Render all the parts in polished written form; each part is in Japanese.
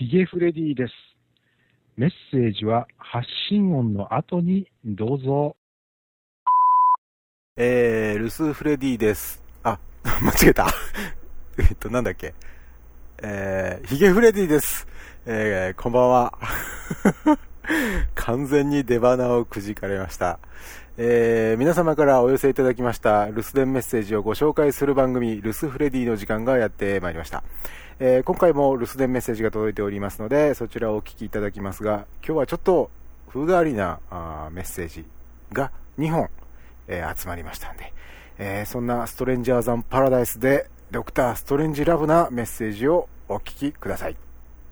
ヒゲフレディです。メッセージは発信音の後にどうぞ。 ルスフレディです。あ、間違えた。なんだっけ。ヒゲフレディです。こんばんは。完全に出花をくじかれました。皆様からお寄せいただきました留守電メッセージをご紹介する番組、留守フレディの時間がやってまいりました。今回も留守電メッセージが届いておりますので、そちらをお聞きいただきますが、今日はちょっと風変わりなメッセージが2本、集まりましたんで、そんなストレンジャーザンパラダイスでドクターストレンジラブなメッセージをお聞きください。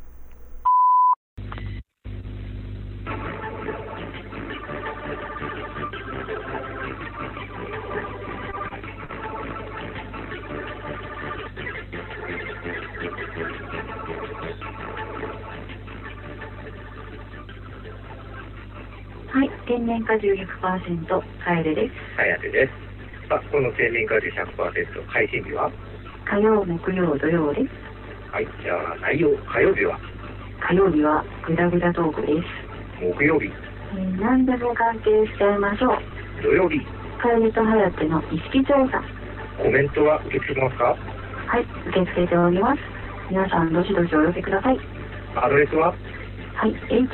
はい、天然果汁 100% カエデです。 はやてです。この天然果汁 100% 配信日は火曜、木曜、土曜です。 はい、じゃあ内容、火曜日はグダグダトークです。 木曜日、 何でも関係しちゃいましょう。 土曜日、 カエデとハヤテの意識調査。 コメントは受け付けますか？ はい、受け付けております。皆さんどしどしお寄せください。 アドレスははい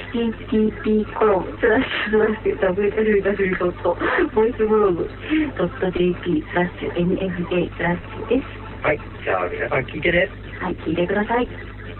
、http://www.voiceblog.jp/nfa/ です。 はい、じゃあ皆さん聞いてね。 はい、聞いてください。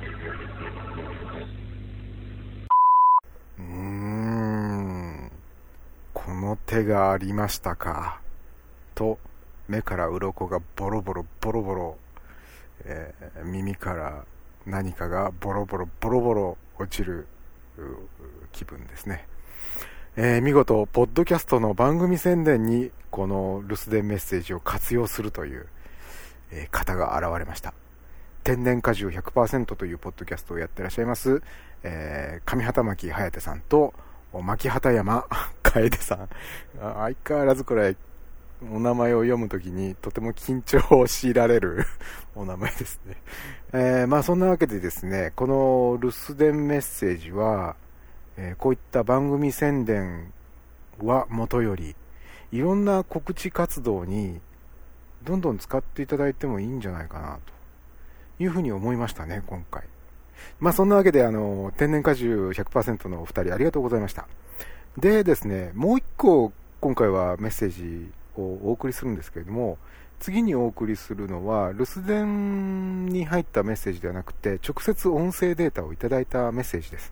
この手がありましたかと、目から鱗がボロボロボロボロ、耳から何かがボロボロボロボロ落ちる気分ですね。見事ポッドキャストの番組宣伝にこの留守電メッセージを活用するという、方が現れました。天然果汁 100% というポッドキャストをやってらっしゃいます、上畑巻颯さんと牧畑山楓さん。相変わらずこれお名前を読むときにとても緊張を強いられるお名前ですね。そんなわけでですね、この留守電メッセージは、こういった番組宣伝はもとよりいろんな告知活動にどんどん使っていただいてもいいんじゃないかなというふうに思いましたね、今回。そんなわけで天然果汁 100% のお二人ありがとうございました。でですね、もう一個今回はメッセージをお送りするんですけれども、次にお送りするのは留守電に入ったメッセージではなくて、直接音声データをいただいたメッセージです。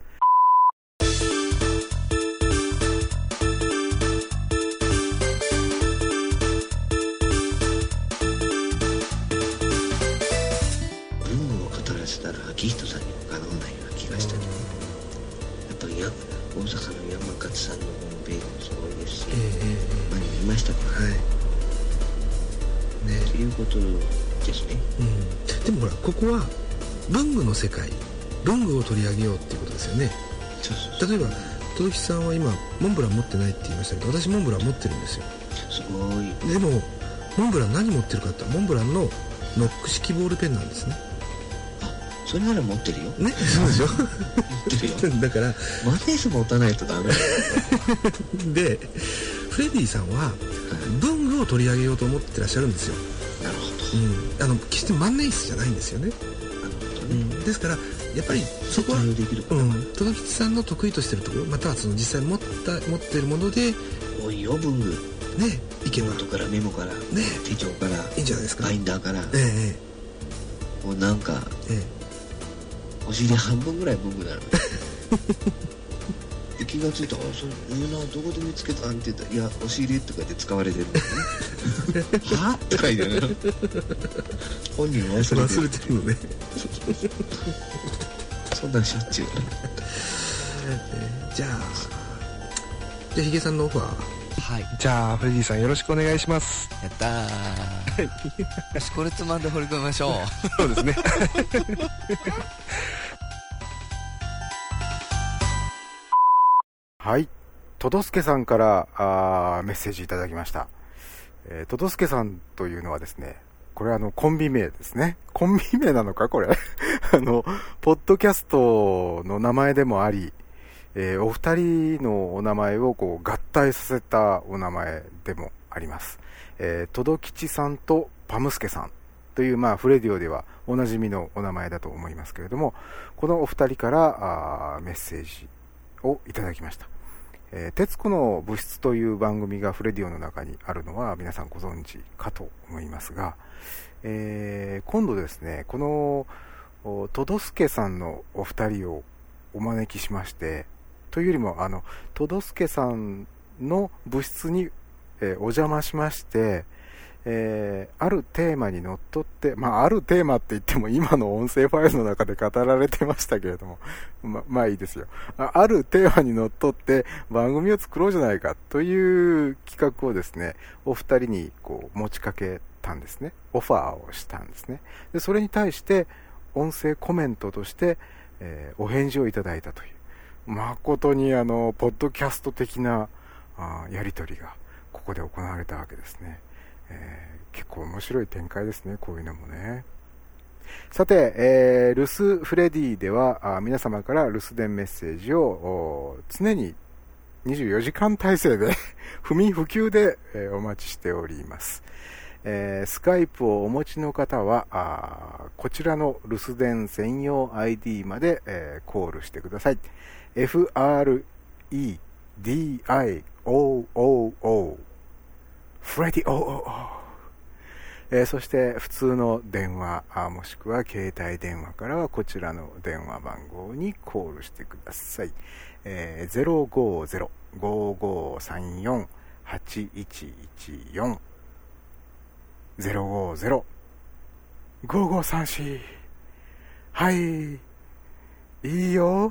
文を語らせたら秋人さんにもかなわないような気がしたね。やっぱり大阪の山勝さんのホームページもすごいですし、前に見ましたからね。ということですね。 でもほら、ここは文具の世界、文具を取り上げようっていうことですよね。例えば戸木さんは今モンブラン持ってないって言いましたけど、私モンブラン持ってるんですよ。 すごい。 でもモンブラン何持ってるかって、モンブランのノック式ボールペンなんですね。 それなら持ってるよね。そうでしょ。持ってるよ。 だからマネース持たないとダメで、フレディさんは文具を取り上げようと思ってらっしゃるんですよ。 なるほど。決して万年筆じゃないんですよね。ですからやっぱりそこはできるか戸吉さんの得意としてるところ、またはその実際持っているもので多いよ、文具ね、いけば、 ノートからメモから、手帳からいいんじゃないですか。 バインダーから、もうなんか、お尻半分ぐらい文具なので気がついたら、それどこで見つけたんって言ったら、いや、お尻とかで使われてるんだよねはぁとか言うの本人忘れてるのねそんなんしょっちゅうじゃあヒゲさんのオファー。 はい。 じゃあフレディさんよろしくお願いします。 やったー。よし、これつまんで掘り込みましょう。 そうですね。 はい、とどすけさんからメッセージいただきました。とどすけさんというのはですね、これコンビ名ですね。コンビ名なのかこれポッドキャストの名前でもあり、お二人のお名前をこう合体させたお名前でもあります。トドキチさんとパムスケさんという、フレディオではおなじみのお名前だと思いますけれども、このお二人からメッセージをいただきました。徹子の部室という番組がフレディオの中にあるのは皆さんご存知かと思いますが、今度ですね、このトドスケさんのお二人をお招きしまして、というよりもトドスケさんの部室に、お邪魔しまして、あるテーマにのっとって、あるテーマって言っても今の音声ファイルの中で語られてましたけれども、いいですよ。あるテーマにのっとって番組を作ろうじゃないかという企画をですね、お二人にこう持ちかけたんですね。オファーをしたんですね。でそれに対して音声コメントとして、お返事をいただいたという、誠にポッドキャスト的なやり取りがここで行われたわけですね。結構面白い展開ですね、こういうのもね。さて、留守フレディでは皆様から留守電メッセージを常に24時間体制で不眠不休で、お待ちしております。スカイプをお持ちの方はこちらの留守電専用 ID まで、コールしてください。 FREDIOOO フレディオー、そして普通の電話もしくは携帯電話からはこちらの電話番号にコールしてください。050-5534-8114 050-5534 はいいいよ。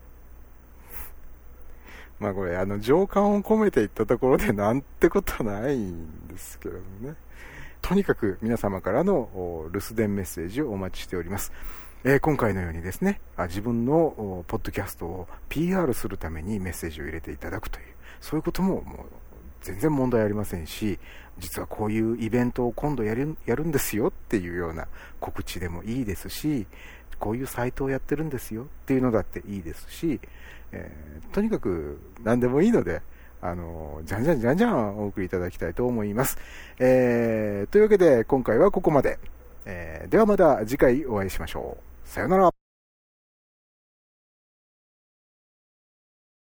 これ情感を込めて言ったところでなんてことはないんですけどね。とにかく皆様からの留守電メッセージをお待ちしております。今回のようにですね、自分のポッドキャストを PR するためにメッセージを入れていただくという、そういうことももう全然問題ありませんし、実はこういうイベントを今度やるんですよっていうような告知でもいいですし、こういうサイトをやってるんですよっていうのだっていいですし、とにかく何でもいいのでじゃんじゃんお送りいただきたいと思います。というわけで今回はここまで。ではまた次回お会いしましょう。さよなら。